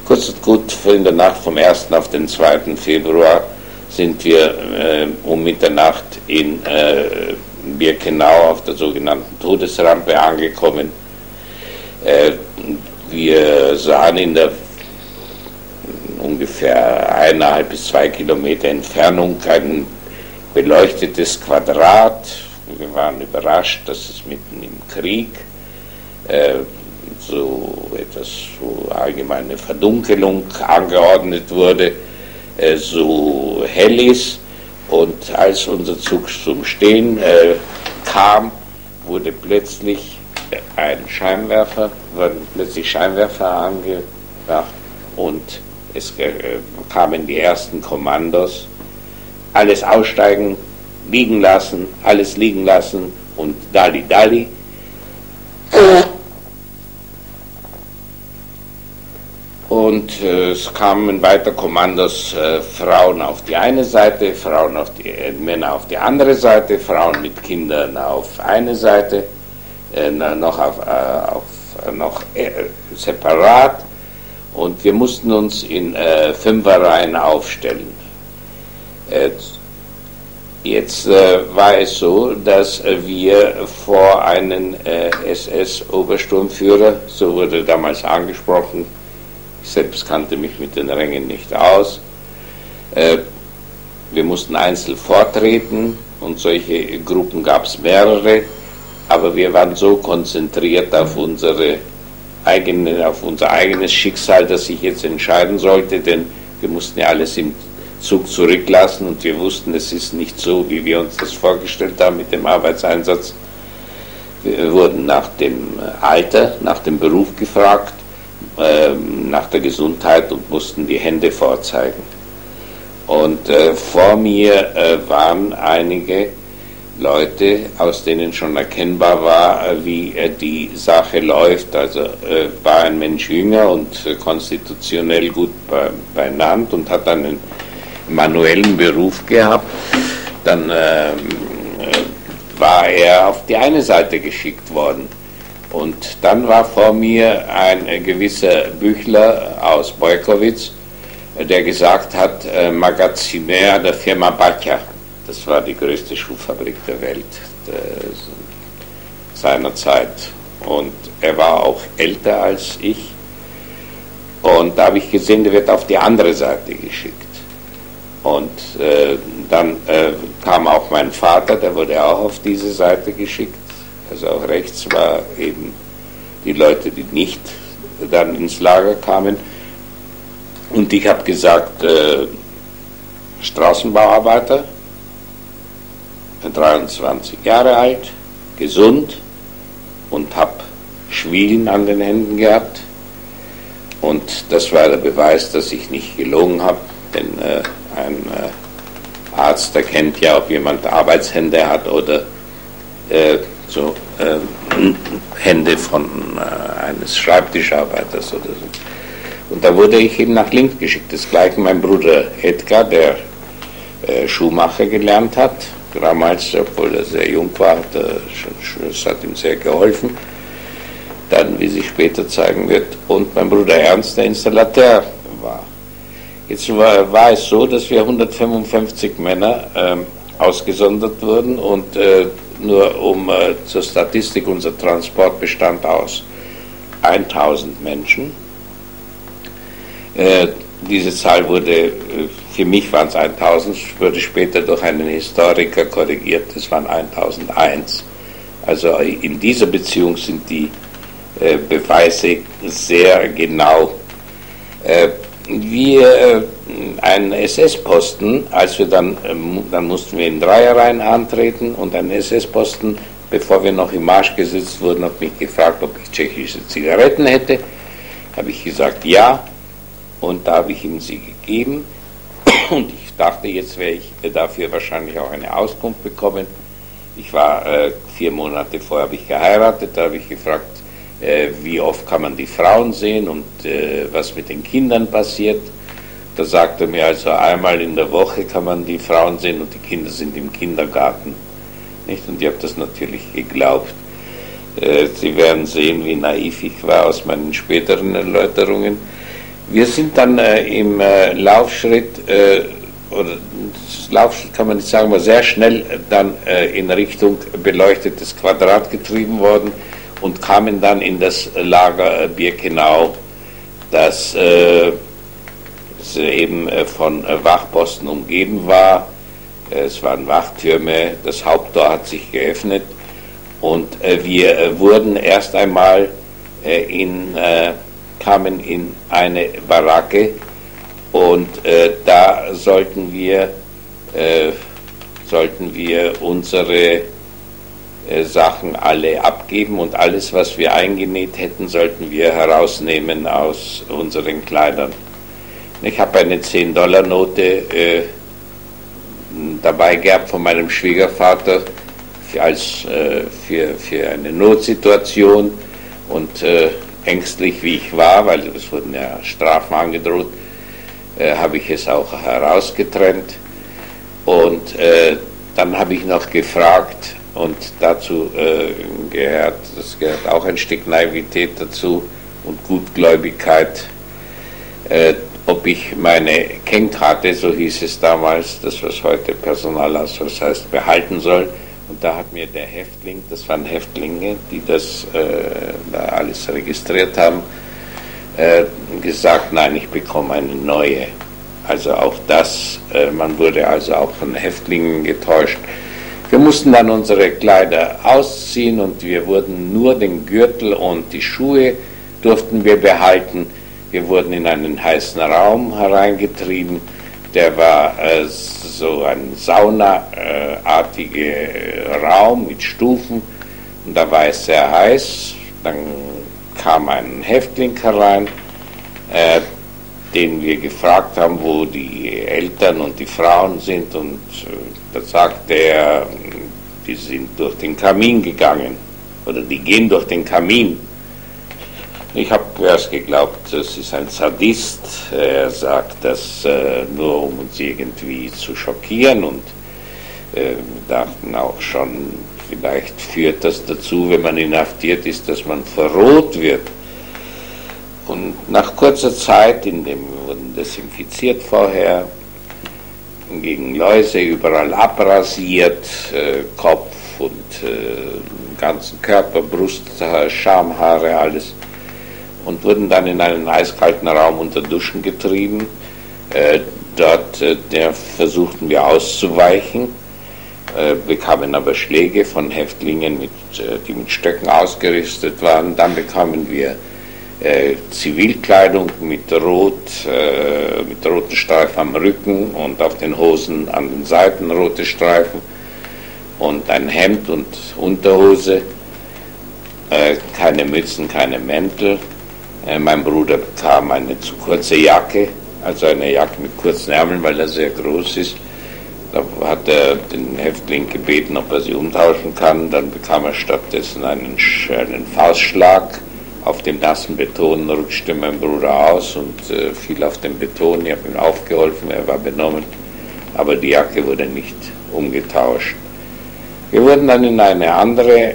Kurz und gut, in der Nacht vom 1. auf den 2. Februar sind wir um Mitternacht in Birkenau auf der sogenannten Todesrampe angekommen. Wir sahen in der ungefähr 1,5 bis 2 Kilometer Entfernung ein beleuchtetes Quadrat. Wir waren überrascht, dass es mitten im Krieg so allgemeine Verdunkelung angeordnet wurde, so hell ist. Und als unser Zug zum Stehen kam, wurden plötzlich Scheinwerfer angebracht und es kamen die ersten Kommandos: alles aussteigen, alles liegen lassen und Dali Dali. Und es kamen weiter Kommandos, Frauen auf die eine Seite, Männer auf die andere Seite, Frauen mit Kindern auf eine Seite, noch separat. Und wir mussten uns in Fünferreihen aufstellen. Jetzt war es so, dass wir vor einen SS-Obersturmführer, so wurde damals angesprochen, ich selbst kannte mich mit den Rängen nicht aus, wir mussten einzeln vortreten und solche Gruppen gab es mehrere, aber wir waren so konzentriert auf unser eigenes Schicksal, dass ich jetzt entscheiden sollte, denn wir mussten ja alles im Zug zurücklassen und wir wussten, es ist nicht so, wie wir uns das vorgestellt haben mit dem Arbeitseinsatz. Wir wurden nach dem Alter, nach dem Beruf gefragt, nach der Gesundheit und mussten die Hände vorzeigen. Und vor mir waren einige Leute, aus denen schon erkennbar war, wie die Sache läuft. Also war ein Mensch jünger und konstitutionell gut beieinander und hat einen manuellen Beruf gehabt. Dann war er auf die eine Seite geschickt worden. Und dann war vor mir ein gewisser Büchler aus Beukowitz, der gesagt hat, Magaziner der Firma Batja. Das war die größte Schuhfabrik der Welt seiner Zeit. Und er war auch älter als ich. Und da habe ich gesehen, der wird auf die andere Seite geschickt. Und dann kam auch mein Vater, der wurde auch auf diese Seite geschickt. Also auch rechts war eben die Leute, die nicht dann ins Lager kamen. Und ich habe gesagt, Straßenbauarbeiter, 23 Jahre alt, gesund und habe Schwielen an den Händen gehabt. Und das war der Beweis, dass ich nicht gelogen habe, denn ein Arzt erkennt ja, ob jemand Arbeitshände hat oder Hände von eines Schreibtischarbeiters oder so. Und da wurde ich eben nach links geschickt. Das gleiche mein Bruder Edgar, der Schuhmacher gelernt hat, damals, obwohl er sehr jung war, das hat ihm sehr geholfen. Dann, wie sich später zeigen wird, und mein Bruder Ernst, der Installateur war. Jetzt war es so, dass wir 155 Männer ausgesondert wurden und nur zur Statistik, unser Transport bestand aus 1000 Menschen. Diese Zahl wurde, für mich waren es 1000, wurde später durch einen Historiker korrigiert, es waren 1001. Also in dieser Beziehung sind die Beweise sehr genau. Ein SS-Posten, als wir dann mussten wir in Dreierreihen antreten und ein SS-Posten, bevor wir noch im Marsch gesetzt wurden, hat mich gefragt, ob ich tschechische Zigaretten hätte. Habe ich gesagt, ja, und da habe ich ihm sie gegeben und ich dachte, jetzt werde ich dafür wahrscheinlich auch eine Auskunft bekommen. Ich war 4 Monate vorher, habe ich geheiratet, da habe ich gefragt, wie oft kann man die Frauen sehen und was mit den Kindern passiert. Da sagte er mir, also einmal in der Woche kann man die Frauen sehen und die Kinder sind im Kindergarten. Nicht? Und ich habe das natürlich geglaubt. Sie werden sehen, wie naiv ich war aus meinen späteren Erläuterungen. Wir sind dann im Laufschritt, oder Laufschritt kann man nicht sagen, aber sehr schnell dann in Richtung beleuchtetes Quadrat getrieben worden und kamen dann in das Lager Birkenau, das eben von Wachposten umgeben war. Es waren Wachtürme, das Haupttor hat sich geöffnet und wir wurden erst einmal kamen in eine Baracke und da sollten wir unsere Sachen alle abgeben und alles, was wir eingenäht hätten, sollten wir herausnehmen aus unseren Kleidern. Ich habe eine 10-Dollar-Note dabei gehabt von meinem Schwiegervater für eine Notsituation und ängstlich wie ich war, weil es wurden ja Strafen angedroht, habe ich es auch herausgetrennt und dann habe ich noch gefragt und dazu gehört auch ein Stück Naivität dazu und Gutgläubigkeit, ob ich meine Kennkarte, so hieß es damals, das was heute Personalausweis heißt, behalten soll. Und da hat mir der Häftling, das waren Häftlinge, die das da alles registriert haben, gesagt, nein, ich bekomme eine neue. Also auch das, man wurde also auch von Häftlingen getäuscht. Wir mussten dann unsere Kleider ausziehen und wir wurden nur den Gürtel und die Schuhe durften wir behalten. Wir wurden in einen heißen Raum hereingetrieben, der war so ein saunaartiger Raum mit Stufen und da war es sehr heiß. Dann kam ein Häftling herein, den wir gefragt haben, wo die Eltern und die Frauen sind und da sagte er, die sind durch den Kamin gegangen oder die gehen durch den Kamin. Ich habe erst geglaubt, das ist ein Sadist. Er sagt das nur, um uns irgendwie zu schockieren und wir dachten auch schon, vielleicht führt das dazu, wenn man inhaftiert ist, dass man verroht wird. Und nach kurzer Zeit, in dem wir wurden desinfiziert vorher, gegen Läuse überall abrasiert, Kopf und ganzen Körper, Brust, Schamhaare, alles. Und wurden dann in einen eiskalten Raum unter Duschen getrieben. Dort versuchten wir auszuweichen, bekamen aber Schläge von Häftlingen, die mit Stöcken ausgerüstet waren. Dann bekamen wir Zivilkleidung mit roten Streifen am Rücken und auf den Hosen an den Seiten rote Streifen und ein Hemd und Unterhose, keine Mützen, keine Mäntel. Mein Bruder bekam eine zu kurze Jacke, also eine Jacke mit kurzen Ärmeln, weil er sehr groß ist. Da hat er den Häftling gebeten, ob er sie umtauschen kann. Dann bekam er stattdessen einen Faustschlag. Auf dem nassen Beton rutschte mein Bruder aus und fiel auf den Beton. Ich habe ihm aufgeholfen, er war benommen, aber die Jacke wurde nicht umgetauscht. Wir wurden dann in eine andere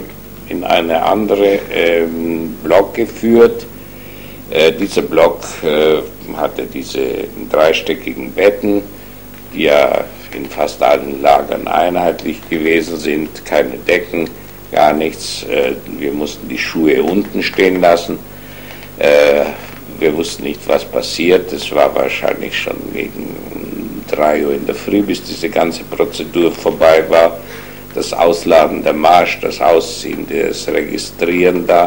Block geführt. Dieser Block hatte diese dreistöckigen Betten, die ja in fast allen Lagern einheitlich gewesen sind, keine Decken, gar nichts. Wir mussten die Schuhe unten stehen lassen. Wir wussten nicht, was passiert. Es war wahrscheinlich schon gegen 3 Uhr in der Früh, bis diese ganze Prozedur vorbei war. Das Ausladen der Marsch, das Ausziehen, das Registrieren da.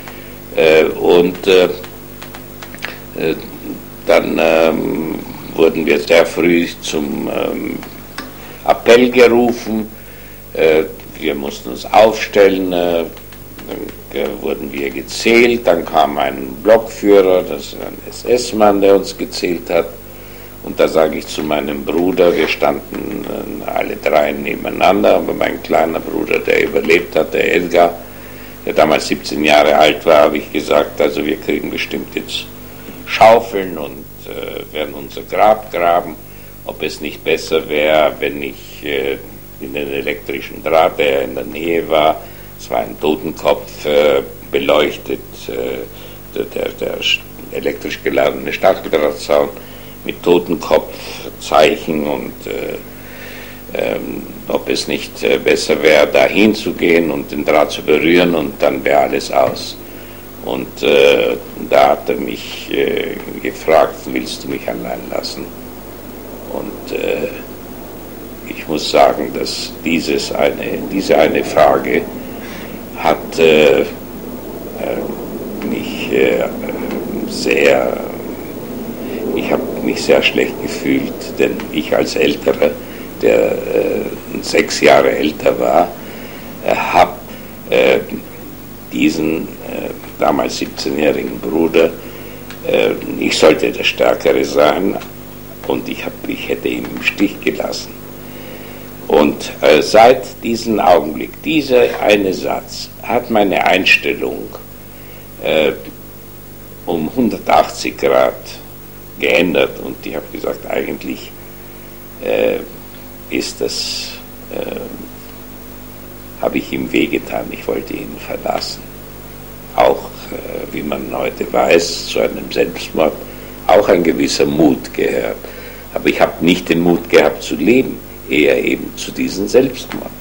Dann wurden wir sehr früh zum Appell gerufen. Wir mussten uns aufstellen, dann wurden wir gezählt, dann kam ein Blockführer, das ist ein SS-Mann, der uns gezählt hat. Und da sage ich zu meinem Bruder, wir standen alle drei nebeneinander, aber mein kleiner Bruder, der überlebt hat, der Edgar, der damals 17 Jahre alt war, habe ich gesagt, also wir kriegen bestimmt jetzt Schaufeln und werden unser Grab graben, ob es nicht besser wäre, wenn ich in den elektrischen Draht, der in der Nähe war, es war ein Totenkopf beleuchtet, der elektrisch geladene Stacheldrahtzaun mit Totenkopfzeichen und ob es nicht besser wäre, da hinzugehen und den Draht zu berühren und dann wäre alles aus. Und da hat er mich gefragt, willst du mich allein lassen? Und ich muss sagen, dass diese eine Frage hat mich ich habe mich sehr schlecht gefühlt, denn ich als Älterer, der 6 Jahre älter war, habe diesen damals 17-jährigen Bruder, ich sollte der Stärkere sein und ich hätte ihn im Stich gelassen. Und seit diesem Augenblick, dieser eine Satz, hat meine Einstellung um 180 Grad geändert und ich habe gesagt, eigentlich habe ich ihm wehgetan, ich wollte ihn verlassen. Auch, wie man heute weiß, zu einem Selbstmord auch ein gewisser Mut gehört. Aber ich habe nicht den Mut gehabt zu leben, eher eben zu diesem Selbstmord.